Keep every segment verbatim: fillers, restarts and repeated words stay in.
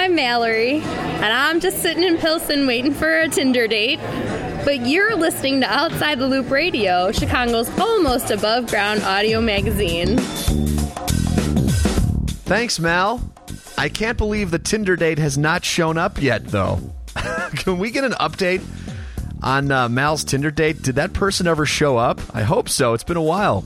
I'm Mallory, and I'm just sitting in Pilsen waiting for a Tinder date. But you're listening to Outside the Loop Radio, Chicago's almost above ground audio magazine. Thanks, Mal. I can't believe the Tinder date has not shown up yet, though. Can we get an update on uh, Mal's Tinder date? Did that person ever show up? I hope so. It's been a while.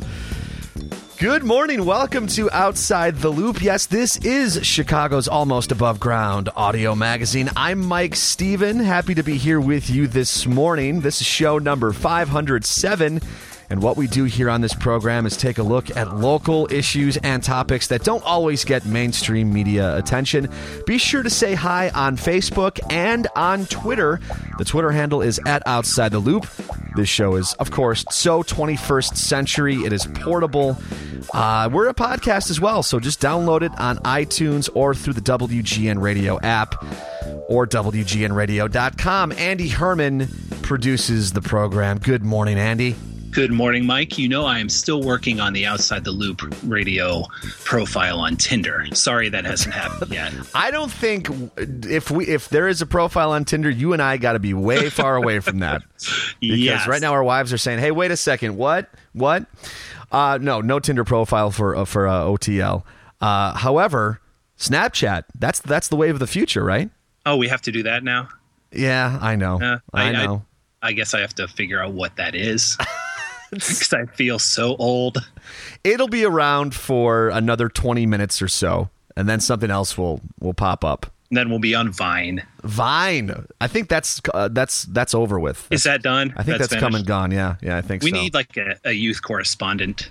Good morning. Welcome to Outside the Loop. Yes, this is Chicago's almost above ground audio magazine. I'm Mike Steven. Happy to be here with you this morning. This is show number five hundred seven. And what we do here on this program is take a look at local issues and topics that don't always get mainstream media attention. Be sure to say hi on Facebook and on Twitter. The Twitter handle is at Outside the Loop. This show is, of course, so twenty-first century. It is portable. Uh, we're a podcast as well, so just download it on iTunes or through the W G N Radio app or W G N radio dot com. Andy Herman produces the program. Good morning, Andy. Good morning, Mike. You know I am still working on the Outside the Loop radio profile on Tinder. Sorry that hasn't happened yet. I don't think if we if there is a profile on Tinder, you and I got to be way far away from that. Because yes. Right now our wives are saying, "Hey, wait a second, what? What?" Uh, no, no Tinder profile for uh, for uh, O T L. Uh, however, Snapchat, that's that's the wave of the future, right? Oh, we have to do that now? Yeah, I know. Uh, I, I know. I, I guess I have to figure out what that is. Because I feel so old. It'll be around for another twenty minutes or so, and then something else will, will pop up. And then we'll be on Vine. Vine. I think that's uh, that's that's over with. That's, Is that done? I think that's, that's come and gone. Yeah, yeah, I think we so. We need like a, a youth correspondent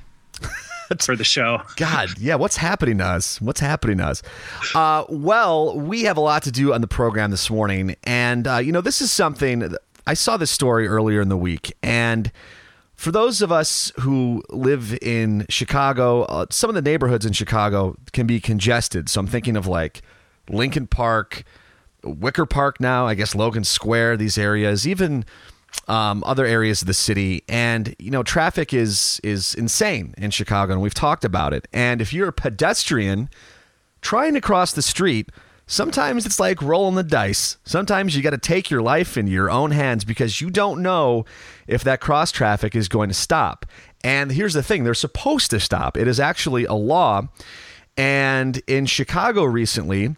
for the show. God, yeah, what's happening to us? What's happening to us? Uh, well, we have a lot to do on the program this morning, and uh, you know, this is something. I saw this story earlier in the week, and for those of us who live in Chicago, uh, some of the neighborhoods in Chicago can be congested. So I'm thinking of like Lincoln Park, Wicker Park now, I guess Logan Square, these areas, even um, other areas of the city. And, you know, traffic is is insane in Chicago, and we've talked about it. And if you're a pedestrian trying to cross the street, sometimes it's like rolling the dice. Sometimes you got to take your life into your own hands because you don't know if that cross traffic is going to stop. And here's the thing, they're supposed to stop. It is actually a law. And in Chicago recently,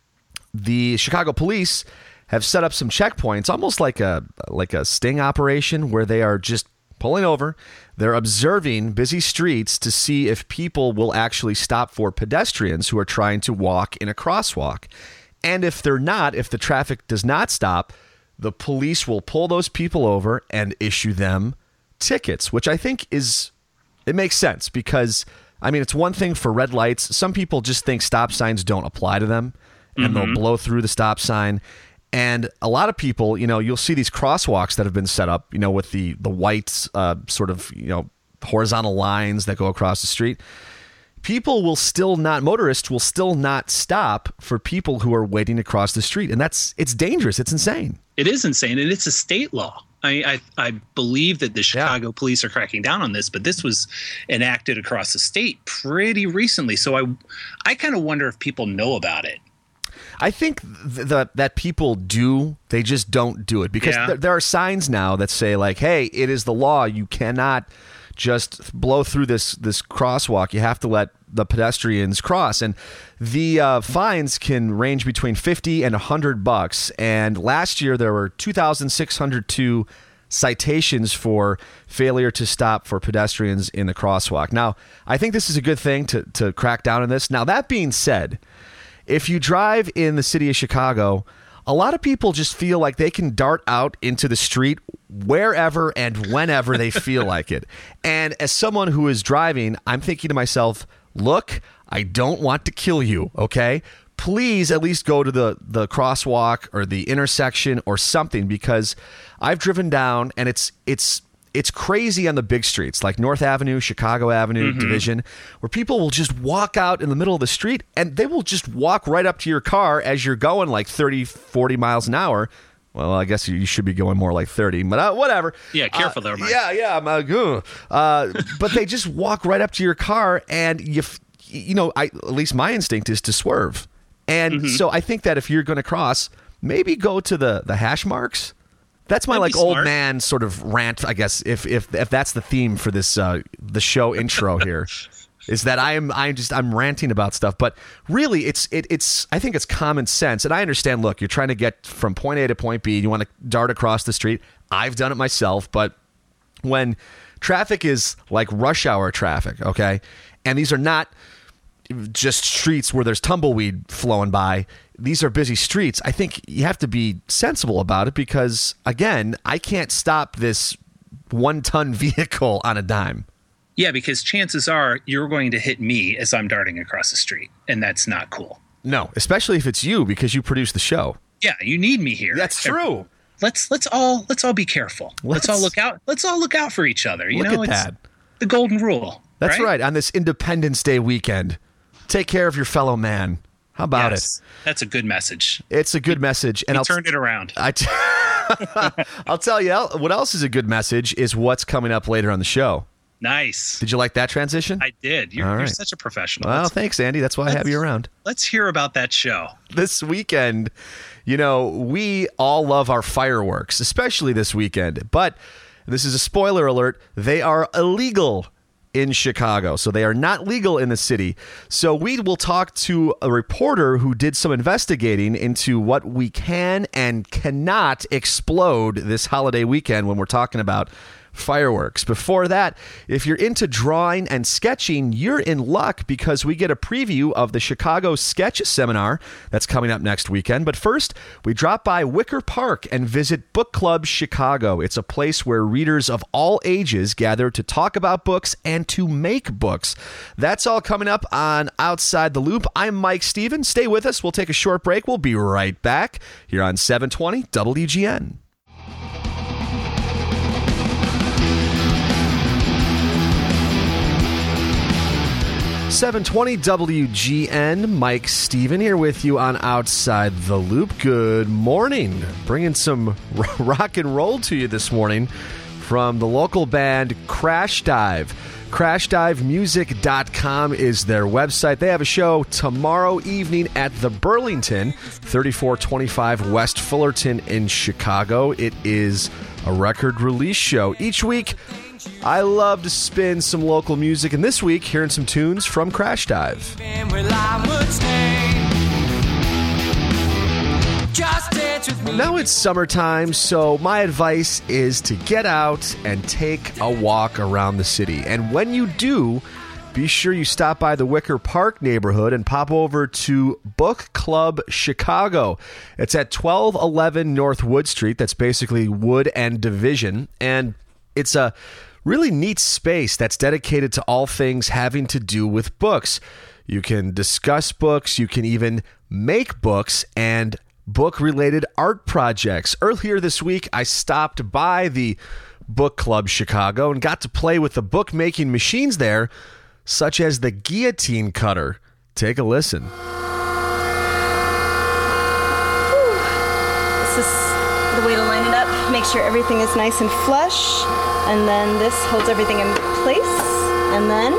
the Chicago police have set up some checkpoints, almost like a like a sting operation, where they are just pulling over. They're observing busy streets to see if people will actually stop for pedestrians who are trying to walk in a crosswalk. And if they're not, if the traffic does not stop, the police will pull those people over and issue them tickets, which I think is, it makes sense because, I mean, it's one thing for red lights. Some people just think stop signs don't apply to them, and mm-hmm. they'll blow through the stop sign. And a lot of people, you know, you'll see these crosswalks that have been set up, you know, with the the white uh, sort of, you know, horizontal lines that go across the street. People will still not, motorists will still not stop for people who are waiting to cross the street. And that's, it's dangerous. It's insane. It is insane. And it's a state law. I I, I believe that the Chicago yeah. police are cracking down on this, but this was enacted across the state pretty recently. So I, I kind of wonder if people know about it. I think th- the, that people do, they just don't do it because yeah. th- there are signs now that say like, hey, it is the law. You cannot just blow through this this crosswalk. You have to let the pedestrians cross. And the uh, fines can range between fifty and one hundred bucks. And last year there were two thousand six hundred two citations for failure to stop for pedestrians in the crosswalk. Now, I think this is a good thing to to crack down on this. Now, that being said, if you drive in the city of Chicago, a lot of people just feel like they can dart out into the street wherever and whenever they feel like it. And as someone who is driving, I'm thinking to myself, look, I don't want to kill you, okay? Please at least go to the, the crosswalk or the intersection or something, because I've driven down and it's it's it's crazy on the big streets like North Avenue, Chicago Avenue, mm-hmm. Division, where people will just walk out in the middle of the street and they will just walk right up to your car as you're going like thirty, forty miles an hour. Well, I guess you should be going more like thirty, but uh, whatever. Yeah, careful uh, there, Mike. Yeah, yeah. I'm, uh, uh, but they just walk right up to your car and you, you know, I, at least my instinct is to swerve. And Mm-hmm. so I think that if you're going to cross, maybe go to the, the hash marks. That's my That'd like be old smart. man sort of rant, I guess, if if if that's the theme for this uh, the show intro here. Is that I'm I'm just I'm ranting about stuff, but really it's it, it's I think it's common sense, and I understand. Look, you're trying to get from point A to point B. You want to dart across the street. I've done it myself, but when traffic is like rush hour traffic, okay, and these are not just streets where there's tumbleweed flowing by. These are busy streets. I think you have to be sensible about it because, again, I can't stop this one-ton vehicle on a dime. Yeah, because chances are you're going to hit me as I'm darting across the street, and that's not cool. No, especially if it's you because you produce the show. Yeah, you need me here. That's true. Let's let's all let's all be careful. Let's, Let's- all look out. Let's all look out for each other. You Look know, at it's that. the golden rule. That's right. right. On this Independence Day weekend, take care of your fellow man. How about Yes, that's a good message. it? It's a good message. And We I'll turned it around. I t- I'll tell you el- what else is a good message is what's coming up later on the show. Nice. Did you like that transition? I did. You're, All you're right. such a professional. Well, let's, thanks, Andy. That's why I have let's- you around. let's hear about that show. This weekend, you know, we all love our fireworks, especially this weekend. But this is a spoiler alert. They are illegal in Chicago. So they are not legal in the city. So we will talk to a reporter who did some investigating into what we can and cannot explode this holiday weekend when we're talking about fireworks. Before that, if you're into drawing and sketching, you're in luck because we get a preview of the Chicago Sketch Seminar that's coming up next weekend. But first, we drop by Wicker Park and visit Book Club Chicago. It's a place where readers of all ages gather to talk about books and to make books. That's all coming up on Outside the Loop. I'm Mike Stevens. Stay with us. We'll take a short break. We'll be right back here on seven twenty W G N. seven twenty W G N, Mike Steven here with you on Outside the Loop. Good morning. Bringing some rock and roll to you this morning from the local band Crash Dive. crash dive music dot com is their website. They have a show tomorrow evening at the Burlington, thirty-four twenty-five West Fullerton in Chicago. It is a record release show. Each week, I love to spin some local music, and this week, hearing some tunes from Crash Dive. Now it's summertime, so my advice is to get out and take a walk around the city. And when you do, be sure you stop by the Wicker Park neighborhood and pop over to Book Club Chicago. It's at twelve eleven North Wood Street. That's basically Wood and Division. And it's a really neat space that's dedicated to all things having to do with books. You can discuss books, you can even make books and book-related art projects. Earlier this week, I stopped by the Book Club Chicago and got to play with the book-making machines there, such as the guillotine cutter. Take a listen. This is the way to line it up. Make sure everything is nice and flush. And then this holds everything in place. And then...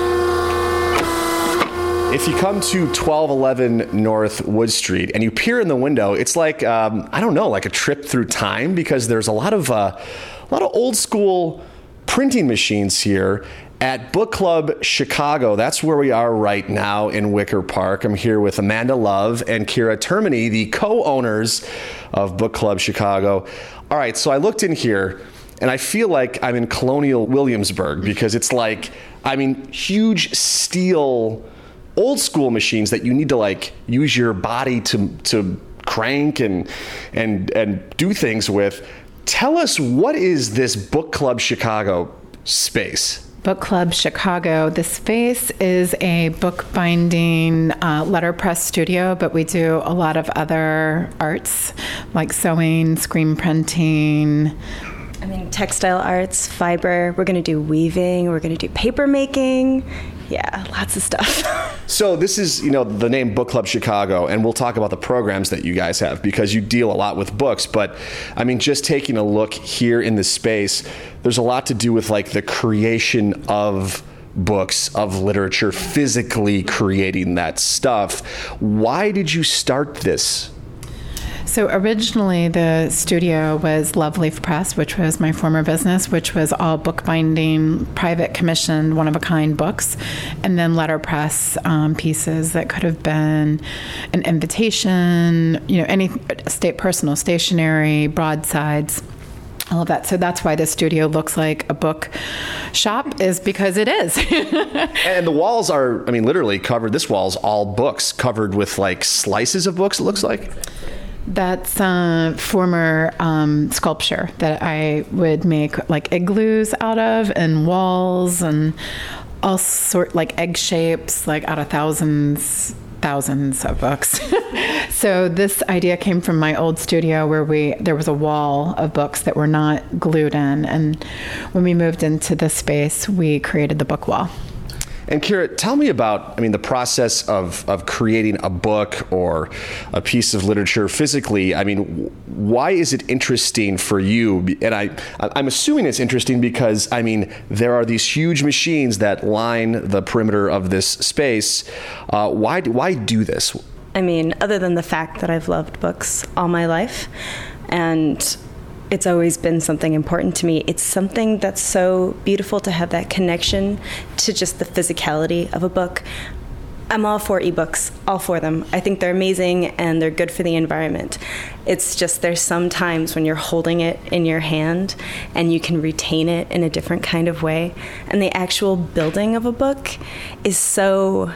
If you come to twelve eleven North Wood Street and you peer in the window, it's like, um, I don't know, like a trip through time because there's a lot of, uh, a lot of old school printing machines here at Book Club Chicago. That's where we are right now in Wicker Park. I'm here with Amanda Love and Kira Termini, the co-owners of Book Club Chicago. All right, so I looked in here and I feel like I'm in Colonial Williamsburg because it's like, I mean, huge steel, old school machines that you need to like use your body to to crank and and and do things with. Tell us, what is this Book Club Chicago space? Book Club Chicago. The space is a bookbinding uh, letterpress studio, but we do a lot of other arts like sewing, screen printing. I mean, textile arts, fiber. We're going to do weaving. We're going to do paper making. Yeah, lots of stuff. So this is, you know, the name Book Club Chicago, and we'll talk about the programs that you guys have because you deal a lot with books. But I mean, just taking a look here in this space, there's a lot to do with like the creation of books, of literature, physically creating that stuff. Why did you start this? So originally the studio was Love Leaf Press, which was my former business, which was all bookbinding, private commissioned, one-of-a-kind books, and then letterpress um, pieces that could have been an invitation, you know, any state personal stationery, broadsides, all of that. So that's why the studio looks like a book shop, is because it is. And the walls are, I mean, literally covered. This wall's all books covered with like slices of books, it looks like. That's uh, former um, sculpture that I would make like igloos out of, and walls and all sort like egg shapes, like out of thousands, thousands of books. So this idea came from my old studio where we there was a wall of books that were not glued in, and when we moved into this space, we created the book wall. And Kira, tell me about, I mean, the process of, of creating a book or a piece of literature physically. I mean, why is it interesting for you? And I, I'm assuming it's interesting because, I mean, there are these huge machines that line the perimeter of this space. Uh, why, why do this? I mean, other than the fact that I've loved books all my life, and it's always been something important to me. It's something that's so beautiful to have that connection to just the physicality of a book. I'm all for ebooks, all for them. I think they're amazing and they're good for the environment. It's just there's some times when you're holding it in your hand and you can retain it in a different kind of way. And the actual building of a book is so,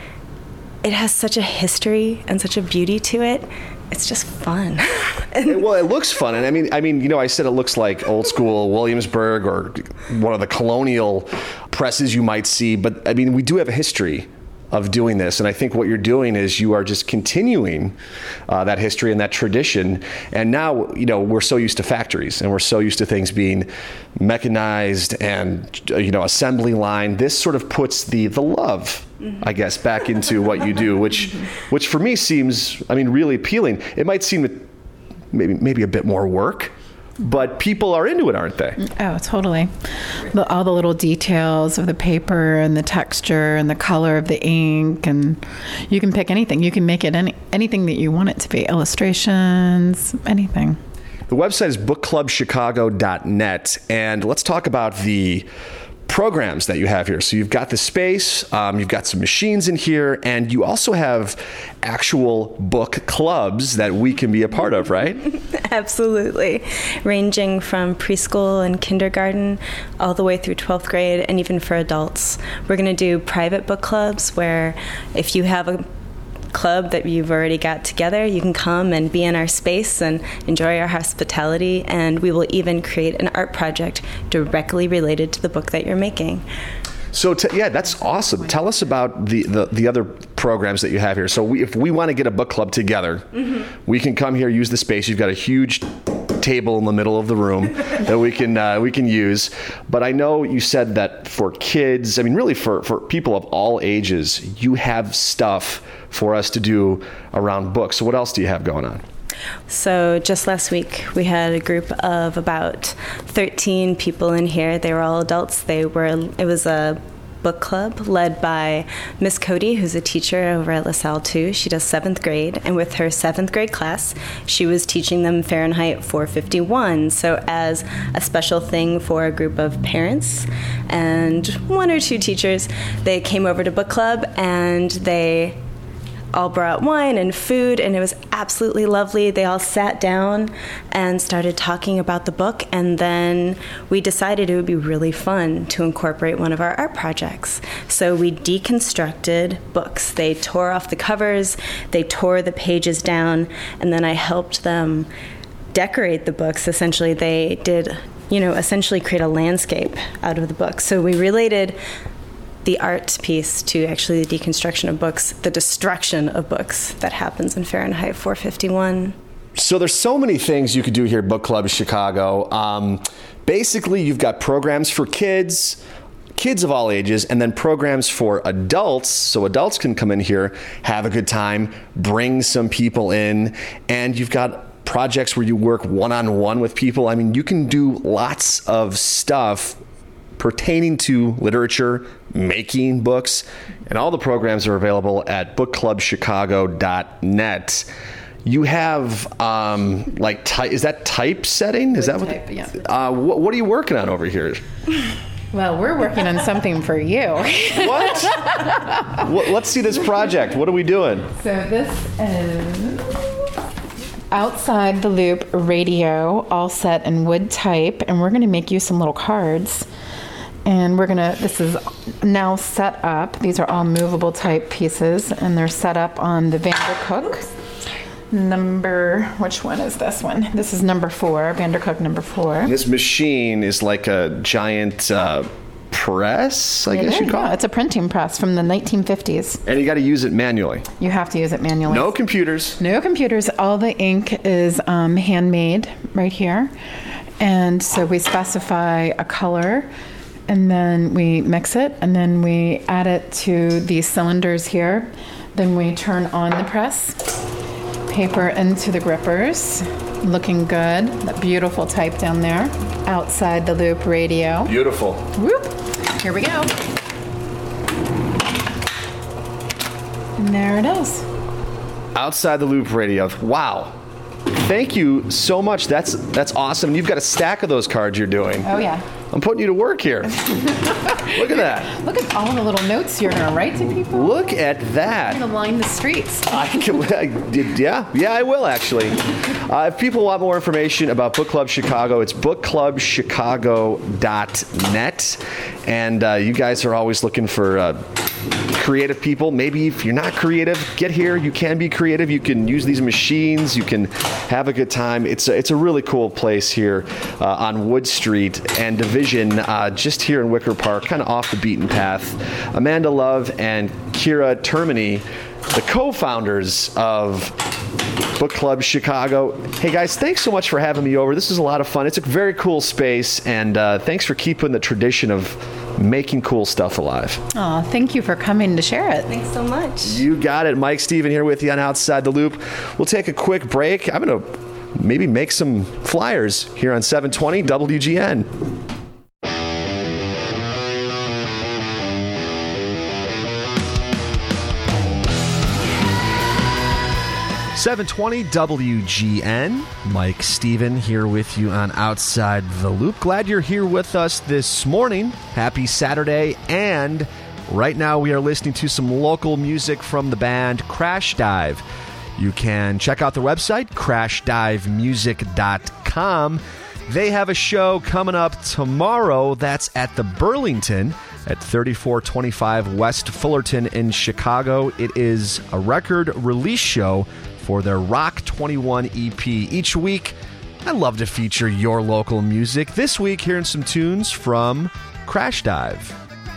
it has such a history and such a beauty to it. It's just fun. Well, it looks fun. And I mean, I mean, you know, I said it looks like old school Williamsburg or one of the colonial presses you might see. But I mean, we do have a history of doing this. And I think what you're doing is you are just continuing uh, that history and that tradition. And now, you know, we're so used to factories and we're so used to things being mechanized and, you know, assembly line. This sort of puts the, the love, mm-hmm. I guess, back into what you do, which, which for me seems, I mean, really appealing. It might seem maybe, maybe a bit more work, but people are into it, aren't they? Oh, totally. The, all the little details of the paper and the texture and the color of the ink, and you can pick anything. You can make it any anything that you want it to be. Illustrations, anything. The website is book club chicago dot net, and let's talk about the programs that you have here. So you've got the space, um, you've got some machines in here, and you also have actual book clubs that we can be a part of, right? Absolutely. Ranging from preschool and kindergarten all the way through twelfth grade, and even for adults. We're going to do private book clubs where if you have a club that you've already got together, you can come and be in our space and enjoy our hospitality, and we will even create an art project directly related to the book that you're making. So, t- yeah, that's awesome. Tell us about the, the, the other programs that you have here. So we, if we want to get a book club together, mm-hmm. we can come here, use the space. You've got a huge table in the middle of the room that we can uh, we can use. But I know you said that for kids, I mean, really for, for people of all ages, you have stuff for us to do around books. So what else do you have going on? So just last week, we had a group of about thirteen people in here. They were all adults. They were. It was a book club led by Miss Cody, who's a teacher over at LaSalle too. She does seventh grade, and with her seventh grade class, she was teaching them Fahrenheit four fifty-one. So as a special thing for a group of parents and one or two teachers, they came over to book club and they all brought wine and food, and it was absolutely lovely. They all sat down and started talking about the book, and then we decided it would be really fun to incorporate one of our art projects. So we deconstructed books. They tore off the covers, they tore the pages down, and then I helped them decorate the books. Essentially, they did, you know, essentially create a landscape out of the book. So we related the art piece to actually the deconstruction of books, the destruction of books that happens in Fahrenheit four fifty-one. So there's so many things you could do here at Book Club Chicago. Um, basically, you've got programs for kids, kids of all ages, and then programs for adults, so adults can come in here, have a good time, bring some people in, and you've got projects where you work one-on-one with people. I mean, you can do lots of stuff pertaining to literature, making books, and all the programs are available at book club chicago dot net. You have, um, like, ty- is that typesetting? Is that what? Type, yeah. Uh, what, what are you working on over here? Well, we're working on something for you. What? What? Let's see this project. What are we doing? So this is Outside the Loop radio, all set in wood type, and we're going to make you some little cards. And we're going to, this is now set up. These are all movable type pieces, and they're set up on the Vandercook. Number, which one is this one? This is number four, Vandercook number four. This machine is like a giant uh, press, I It guess is, you'd call yeah, it. it's a printing press from the nineteen fifties. And you got to use it manually. You have to use it manually. No computers. No computers. All the ink is um, handmade right here. And so we specify a color, and then we mix it, and then we add it to these cylinders here. Then we turn on the press, paper into the grippers. Looking good. That beautiful type down there. Outside the Loop radio. Beautiful. Whoop. Here we go. And there it is. Outside the Loop radio. Wow. Thank you so much. That's that's awesome. You've got a stack of those cards you're doing. Oh, yeah. I'm putting you to work here. Look at that. Look at all the little notes you're going to write to people. Look at that. You're going to line the streets. I can, I did, yeah, yeah, I will actually. Uh, if people want more information about Book Club Chicago, it's book club chicago dot net. And uh, you guys are always looking for uh, creative people. Maybe if you're not creative, get here. You can be creative. You can use these machines. You can have a good time. It's a, it's a really cool place here uh, on Wood Street and Division, uh, just here in Wicker Park, kind of off the beaten path. Amanda Love and Kira Termini, the co-founders of Book Club Chicago. Hey guys, thanks so much for having me over. This is a lot of fun. It's a very cool space, and uh, thanks for keeping the tradition of making cool stuff alive. Oh, thank you for coming to share it. Thanks so much. You got it. Mike Steven here with you on Outside the Loop. We'll take a quick break. I'm going to maybe make some flyers here on seven twenty W G N. seven twenty W G N. Mike Steven here with you on Outside the Loop. Glad you're here with us this morning. Happy Saturday. And right now we are listening to some local music from the band Crash Dive. You can check out their website, crash dive music dot com. They have a show coming up tomorrow that's at the Burlington at thirty-four twenty-five West Fullerton in Chicago. It is a record release show for their Rock twenty-one E P. Each week, I love to feature your local music. This week, hearing some tunes from Crash Dive.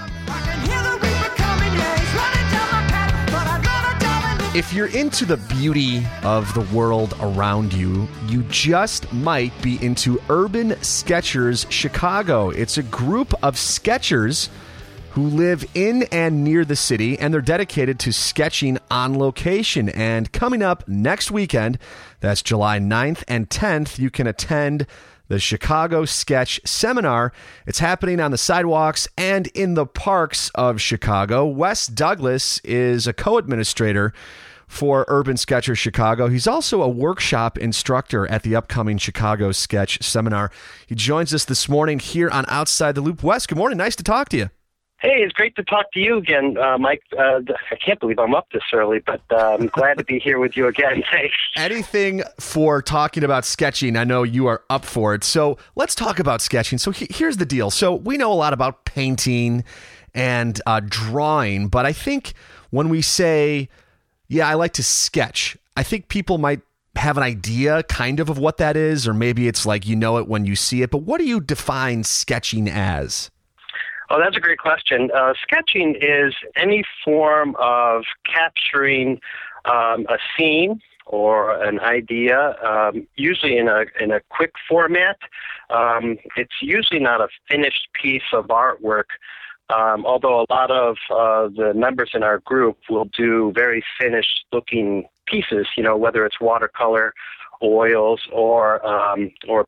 If you're into the beauty of the world around you, you just might be into Urban Sketchers Chicago. It's a group of sketchers who live in and near the city, and they're dedicated to sketching on location. And coming up next weekend, that's July ninth and tenth, you can attend the Chicago Sketch Seminar. It's happening on the sidewalks and in the parks of Chicago. Wes Douglas is a co-administrator for Urban Sketchers Chicago. He's also a workshop instructor at the upcoming Chicago Sketch Seminar. He joins us this morning here on Outside the Loop. Wes, good morning. Nice to talk to you. Hey, it's great to talk to you again, uh, Mike. Uh, I can't believe I'm up this early, but uh, I'm glad to be here with you again. Thanks. Anything for talking about sketching, I know you are up for it. So let's talk about sketching. So he- here's the deal. So we know a lot about painting and uh, drawing, but I think when we say, yeah, I like to sketch, I think people might have an idea kind of of what that is, or maybe it's like you know it when you see it. But what do you define sketching as? Oh, that's a great question. Uh, sketching is any form of capturing um, a scene or an idea, um, usually in a in a quick format. Um, it's usually not a finished piece of artwork, um, although a lot of uh, the members in our group will do very finished-looking pieces. You know, whether it's watercolor, oils, or um, or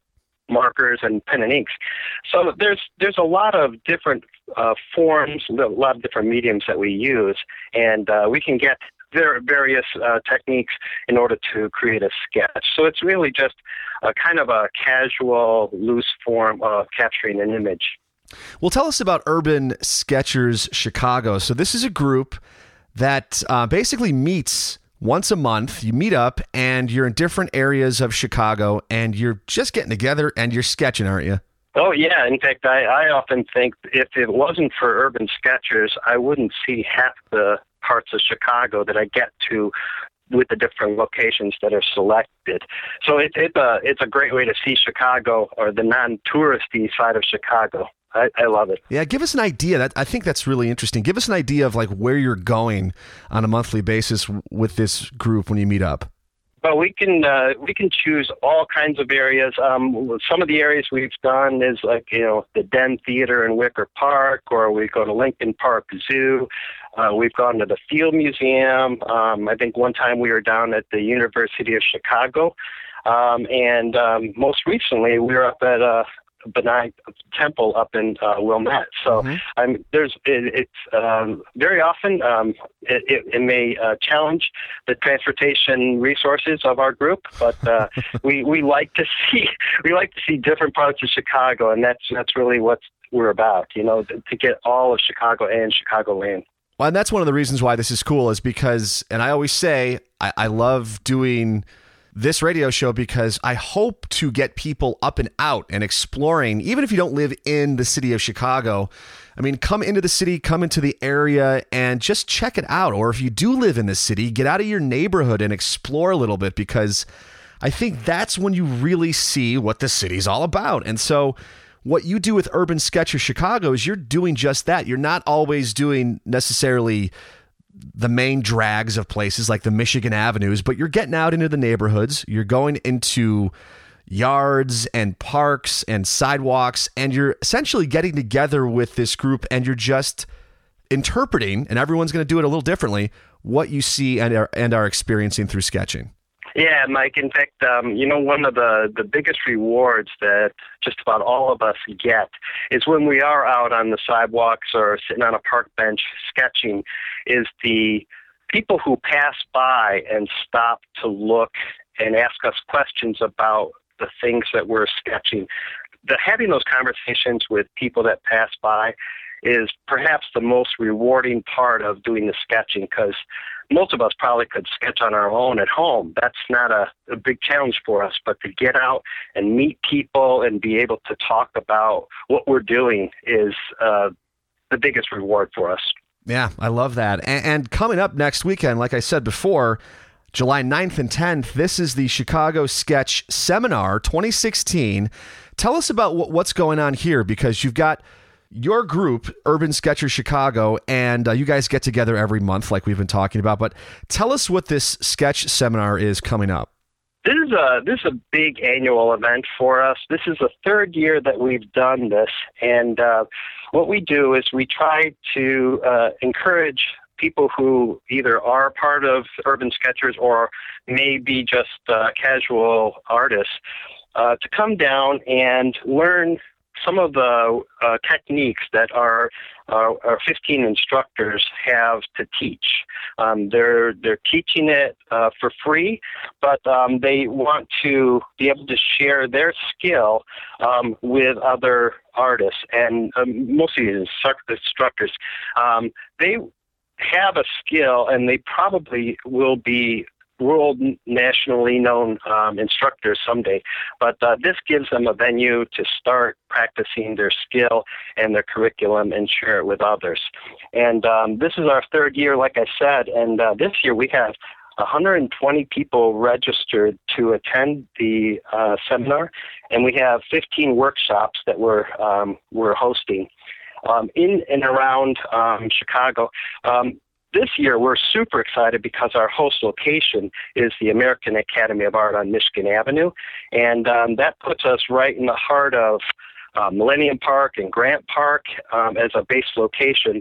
markers and pen and inks. So there's there's a lot of different uh, forms, a lot of different mediums that we use, and uh, we can get there various uh, techniques in order to create a sketch. So it's really just a kind of a casual, loose form of capturing an image. Well, tell us about Urban Sketchers Chicago. So this is a group that uh, basically meets once a month. You meet up and you're in different areas of Chicago and you're just getting together and you're sketching, aren't you? Oh, yeah. In fact, I, I often think if it wasn't for Urban Sketchers, I wouldn't see half the parts of Chicago that I get to with the different locations that are selected. So it, it, uh, it's a great way to see Chicago, or the non-touristy side of Chicago. I, I love it. Yeah, give us an idea. That I think that's really interesting. Give us an idea of like where you're going on a monthly basis with this group when you meet up. Well, we can uh, we can choose all kinds of areas. Um, some of the areas we've done is like, you know, the Den Theater in Wicker Park, or we go to Lincoln Park Zoo. Uh, we've gone to the Field Museum. Um, I think one time we were down at the University of Chicago. Um, and um, most recently, we were up at uh, Benai Temple up in uh, Wilmette. So mm-hmm. I'm, there's it, it's um, very often um, it, it, it may uh, challenge the transportation resources of our group, but uh, we we like to see we like to see different parts of Chicago, and that's that's really what we're about. You know, to, to get all of Chicago and Chicagoland. Well, and that's one of the reasons why this is cool is because, and I always say, I, I love doing this radio show because I hope to get people up and out and exploring, even if you don't live in the city of Chicago. I mean, come into the city, come into the area and just check it out. Or if you do live in the city, get out of your neighborhood and explore a little bit, because I think that's when you really see what the city's all about. And so what you do with Urban Sketchers Chicago is you're doing just that. You're not always doing necessarily the main drags of places like the Michigan Avenues, but you're getting out into the neighborhoods. You're going into yards and parks and sidewalks, and you're essentially getting together with this group, and you're just interpreting, and everyone's going to do it a little differently, what you see and are, and are experiencing through sketching. Yeah, Mike. In fact, um, you know, one of the, the biggest rewards that just about all of us get is when we are out on the sidewalks or sitting on a park bench sketching, is the people who pass by and stop to look and ask us questions about the things that we're sketching. The having those conversations with people that pass by is perhaps the most rewarding part of doing the sketching, because most of us probably could sketch on our own at home. That's not a, a big challenge for us, but to get out and meet people and be able to talk about what we're doing is uh, the biggest reward for us. Yeah, I love that. And, and coming up next weekend, like I said before, July ninth and tenth, this is the Chicago Sketch Seminar twenty sixteen. Tell us about what, what's going on here, because you've got your group, Urban Sketchers Chicago, and uh, you guys get together every month like we've been talking about. But tell us what this sketch seminar is coming up. This is a this is a big annual event for us. This is the third year that we've done this, and uh, what we do is we try to uh, encourage people who either are part of Urban Sketchers or maybe just uh, casual artists uh, to come down and learn some of the uh, techniques that our, uh, our fifteen instructors have to teach. Um, they're they're teaching it uh, for free, but um, they want to be able to share their skill um, with other artists. And um, most of these instructors, um, they have a skill, and they probably will be world nationally known um, instructors someday, but uh, this gives them a venue to start practicing their skill and their curriculum and share it with others. And um, this is our third year, like I said, and uh, this year we have one hundred twenty people registered to attend the uh, seminar, and we have fifteen workshops that we're um, we're hosting um, in and around um, Chicago. Um, This year, we're super excited because our host location is the American Academy of Art on Michigan Avenue, and um, that puts us right in the heart of uh, Millennium Park and Grant Park um, as a base location.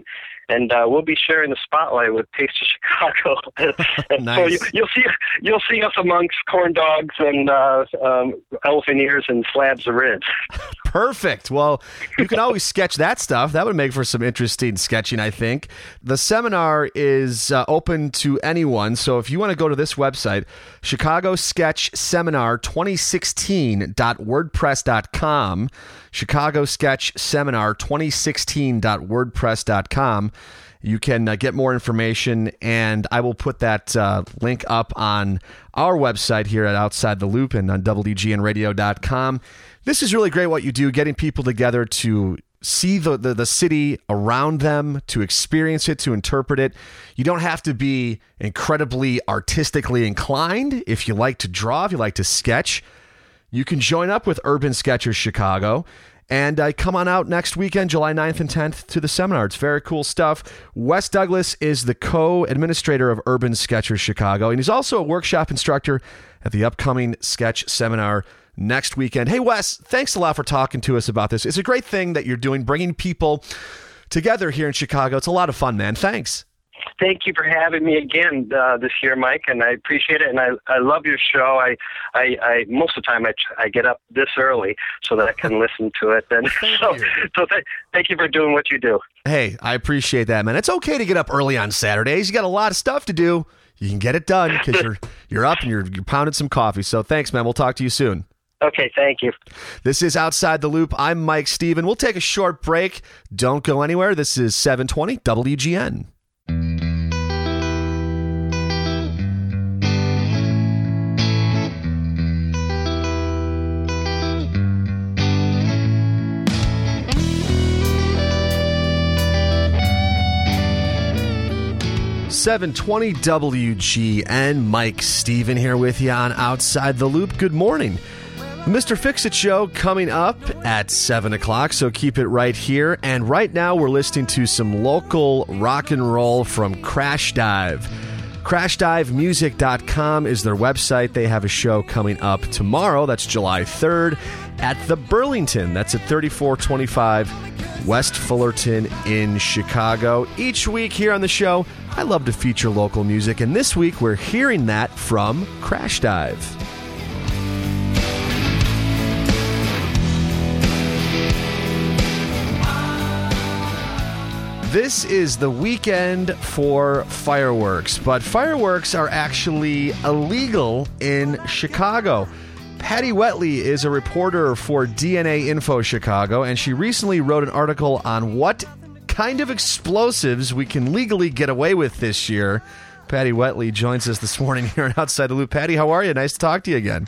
and uh, we'll be sharing the spotlight with Taste of Chicago. And Nice. so you, you'll see you'll see us amongst corn dogs and uh, um, elephant ears and slabs of ribs. Perfect. Well, you can always sketch that stuff. That would make for some interesting sketching, I think. The seminar is uh, open to anyone. So if you want to go to this website, Chicago Sketch Seminar twenty sixteen dot wordpress dot com, Chicago Sketch Seminar twenty sixteen dot wordpress dot com, you can uh, get more information, and I will put that uh, link up on our website here at Outside the Loop and on W G N radio dot com. This is really great what you do, getting people together to see the, the, the city around them, to experience it, to interpret it. You don't have to be incredibly artistically inclined. If you like to draw, if you like to sketch, you can join up with Urban Sketchers Chicago and uh, come on out next weekend, July ninth and tenth, to the seminar. It's very cool stuff. Wes Douglas is the co-administrator of Urban Sketchers Chicago, and he's also a workshop instructor at the upcoming sketch seminar next weekend. Hey, Wes, thanks a lot for talking to us about this. It's a great thing that you're doing, bringing people together here in Chicago. It's a lot of fun, man. Thanks. Thank you for having me again uh, this year, Mike, and I appreciate it. And I, I love your show. I, I, I most of the time I, I get up this early so that I can listen to it. And so, so th- thank you for doing what you do. Hey, I appreciate that, man. It's okay to get up early on Saturdays. You got a lot of stuff to do. You can get it done because you're you're up and you're you're pounding some coffee. So thanks, man. We'll talk to you soon. Okay, thank you. This is Outside the Loop. I'm Mike Steven. We'll take a short break. Don't go anywhere. This is seven twenty W G N. seven twenty W G N. Mike Steven here with you on Outside the Loop. Good morning. The Mister Fix-It Show coming up at seven o'clock, so keep it right here. And right now we're listening to some local rock and roll from Crash Dive. crash dive music dot com is their website. They have a show coming up tomorrow. That's July third at the Burlington. That's at thirty-four twenty-five West Fullerton in Chicago. Each week here on the show, I love to feature local music, and this week we're hearing that from Crash Dive. This is the weekend for fireworks, but fireworks are actually illegal in Chicago. Patty Wetley is a reporter for D N A Info Chicago, and she recently wrote an article on what kind of explosives we can legally get away with this year. Patty Wetley joins us this morning here on Outside the Loop. Patty, how are you? Nice to talk to you again.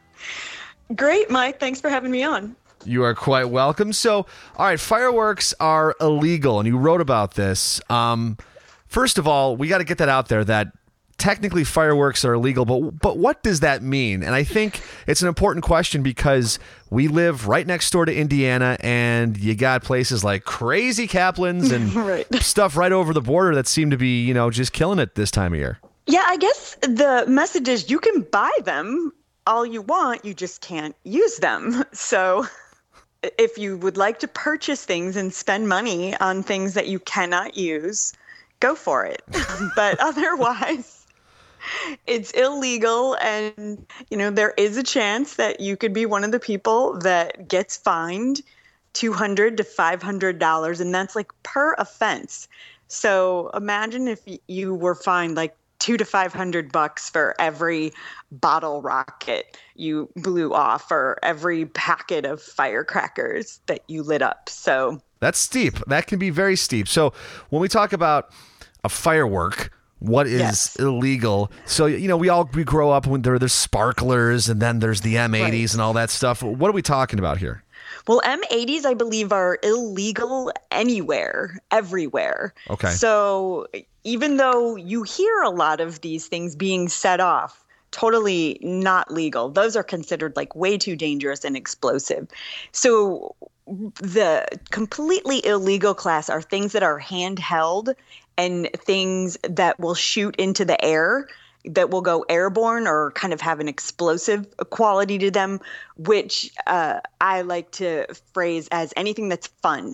Great, Mike. Thanks for having me on. You are quite welcome. So, all right, fireworks are illegal, and you wrote about this. Um, first of all, we got to get that out there that technically fireworks are illegal, but but what does that mean? And I think it's an important question because we live right next door to Indiana, and you got places like Crazy Kaplan's and right. stuff right over the border that seem to be, you know, just killing it this time of year. Yeah, I guess the message is you can buy them all you want, you just can't use them. So if you would like to purchase things and spend money on things that you cannot use, go for it. But otherwise, it's illegal. And, you know, there is a chance that you could be one of the people that gets fined two hundred to five hundred dollars. And that's like per offense. So imagine if you were fined like two to five hundred bucks for every bottle rocket you blew off or every packet of firecrackers that you lit up. So that's steep. That can be very steep. So when we talk about a firework, what is yes. illegal? So, you know, we all we grow up when there there's sparklers and then there's the M eighties right. and all that stuff. What are we talking about here? Well, M eighties, I believe, are illegal anywhere, everywhere. Okay. So even though you hear a lot of these things being set off, totally not legal. Those are considered like way too dangerous and explosive. So the completely illegal class are things that are handheld and things that will shoot into the air, that will go airborne or kind of have an explosive quality to them, which uh, I like to phrase as anything that's fun.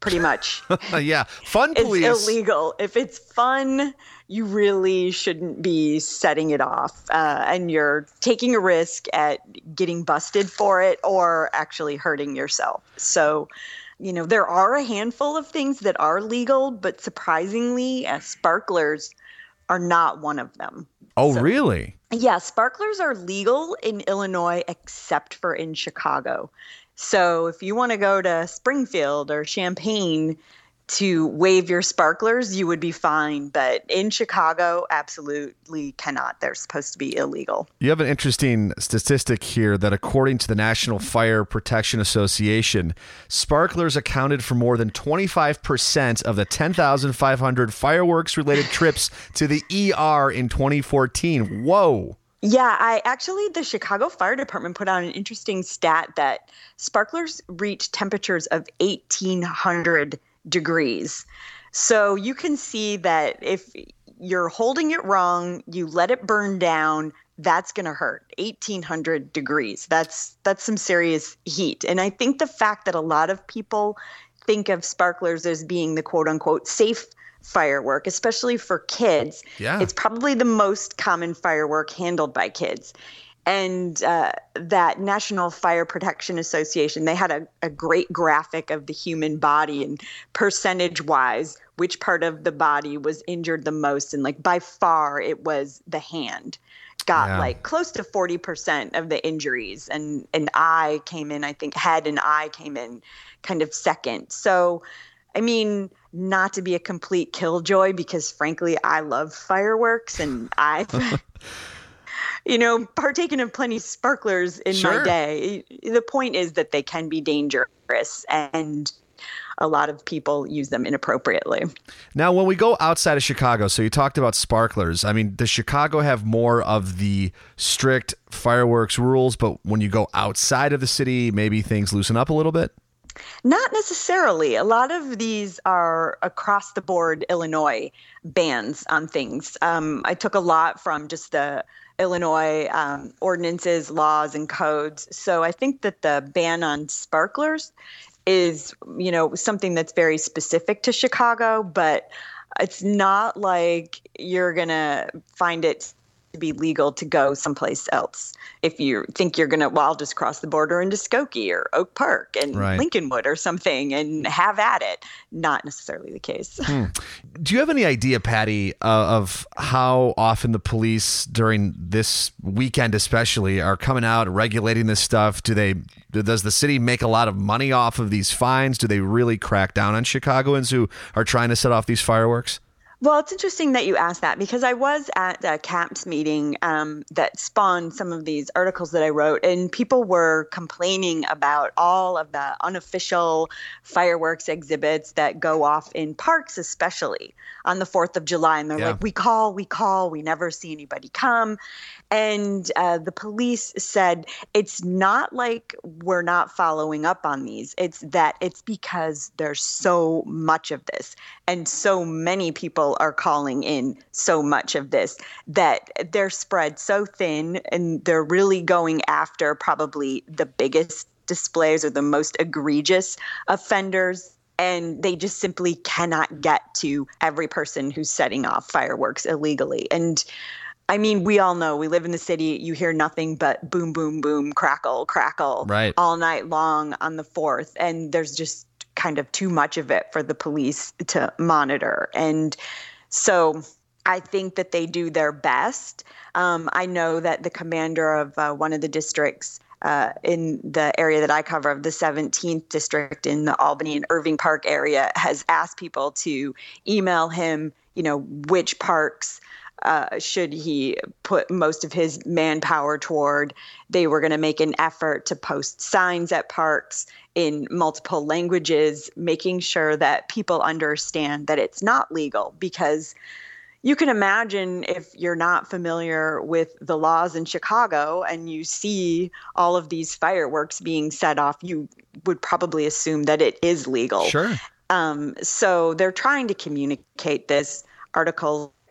pretty much. Yeah, fun police. It's illegal. If it's fun, you really shouldn't be setting it off, uh, and you're taking a risk at getting busted for it or actually hurting yourself. So, you know, there are a handful of things that are legal, but surprisingly, uh, sparklers are not one of them. Oh, So- really? Yeah, sparklers are legal in Illinois except for in Chicago. So if you want to go to Springfield or Champaign to wave your sparklers, you would be fine. But in Chicago, absolutely cannot. They're supposed to be illegal. You have an interesting statistic here that according to the National Fire Protection Association, sparklers accounted for more than twenty-five percent of the ten thousand five hundred fireworks-related trips to the E R in twenty fourteen. Whoa. Yeah, I actually, the Chicago Fire Department put out an interesting stat that sparklers reach temperatures of eighteen hundred degrees. So you can see that if you're holding it wrong, you let it burn down, that's going to hurt. eighteen hundred degrees. That's that's some serious heat. And I think the fact that a lot of people think of sparklers as being the quote unquote safe firework, especially for kids. Yeah. It's probably the most common firework handled by kids. And uh, that National Fire Protection Association, they had a, a great graphic of the human body and percentage-wise, which part of the body was injured the most. And like by far, it was the hand. Got Yeah. like close to forty percent of the injuries. And an eye came in, I think head and eye came in kind of second. So, I mean, not to be a complete killjoy, because frankly, I love fireworks and I've, you know, partaken of plenty of sparklers in Sure. my day. The point is that they can be dangerous and a lot of people use them inappropriately. Now, when we go outside of Chicago, so you talked about sparklers. I mean, does Chicago have more of the strict fireworks rules, but when you go outside of the city, maybe things loosen up a little bit? Not necessarily. A lot of these are across the board Illinois bans on things. Um, I took a lot from just the Illinois um, ordinances, laws, and codes. So I think that the ban on sparklers is, you know, something that's very specific to Chicago, but it's not like you're going to find it to be legal to go someplace else. If you think you're going to, well, I'll just cross the border into Skokie or Oak Park and Right. Lincolnwood or something and have at it. Not necessarily the case. Hmm. Do you have any idea, Patty, uh, of how often the police during this weekend especially are coming out regulating this stuff? Do they, does the city make a lot of money off of these fines? Do they really crack down on Chicagoans who are trying to set off these fireworks? Well, it's interesting that you asked that, because I was at a C A P S meeting um, that spawned some of these articles that I wrote, and people were complaining about all of the unofficial fireworks exhibits that go off in parks, especially on the fourth of July. And they're Yeah. like, we call, we call, we never see anybody come. And uh, the police said it's not like we're not following up on these. It's that it's because there's so much of this and so many people are calling in so much of this that they're spread so thin, and they're really going after probably the biggest displays or the most egregious offenders. And they just simply cannot get to every person who's setting off fireworks illegally. And I mean, we all know we live in the city. You hear nothing but boom, boom, boom, crackle, crackle Right. all night long on the fourth. And there's just kind of too much of it for the police to monitor. And so I think that they do their best. Um, I know that the commander of uh, one of the districts uh, in the area that I cover, of the seventeenth district in the Albany and Irving Park area, has asked people to email him, you know, which parks Uh, should he put most of his manpower toward. They were going to make an effort to post signs at parks in multiple languages, making sure that people understand that it's not legal. Because you can imagine, if you're not familiar with the laws in Chicago and you see all of these fireworks being set off, you would probably assume that it is legal. Sure. Um, so they're trying to communicate this. Article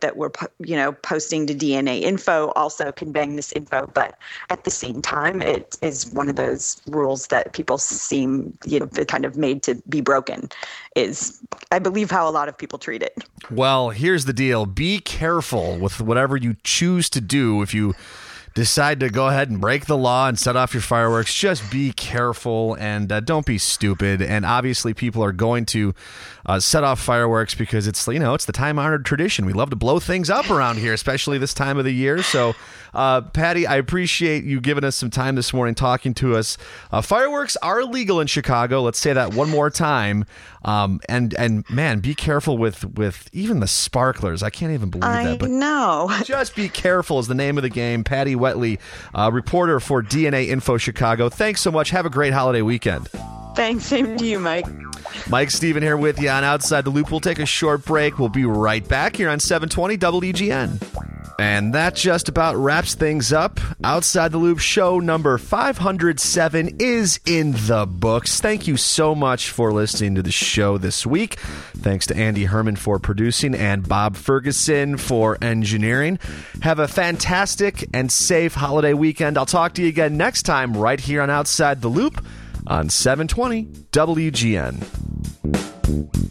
that we're, you know, posting to D N A Info, also conveying this info. But at the same time, it is one of those rules that people seem, you know, kind of made to be broken, is, I believe, how a lot of people treat it. Well, here's the deal. Be careful with whatever you choose to do. If you decide to go ahead and break the law and set off your fireworks, just be careful and uh, don't be stupid. And obviously people are going to uh, set off fireworks because it's, you know, it's the time-honored tradition. We love to blow things up around here, especially this time of the year. So, uh, Patty, I appreciate you giving us some time this morning talking to us. Uh, fireworks are legal in Chicago. Let's say that one more time. Um, and, and man, be careful with, with even the sparklers. I can't even believe I that. But know. Just be careful is the name of the game. Patty Wetley, uh, reporter for D N A Info Chicago. Thanks so much. Have a great holiday weekend. Thanks. Same to you, Mike. Mike Steven here with you on Outside the Loop. We'll take a short break. We'll be right back here on seven twenty W E G N. And that just about wraps things up. Outside the Loop show number five hundred seven is in the books. Thank you so much for listening to the show this week. Thanks to Andy Herman for producing and Bob Ferguson for engineering. Have a fantastic and safe holiday weekend. I'll talk to you again next time right here on Outside the Loop on seven twenty W G N.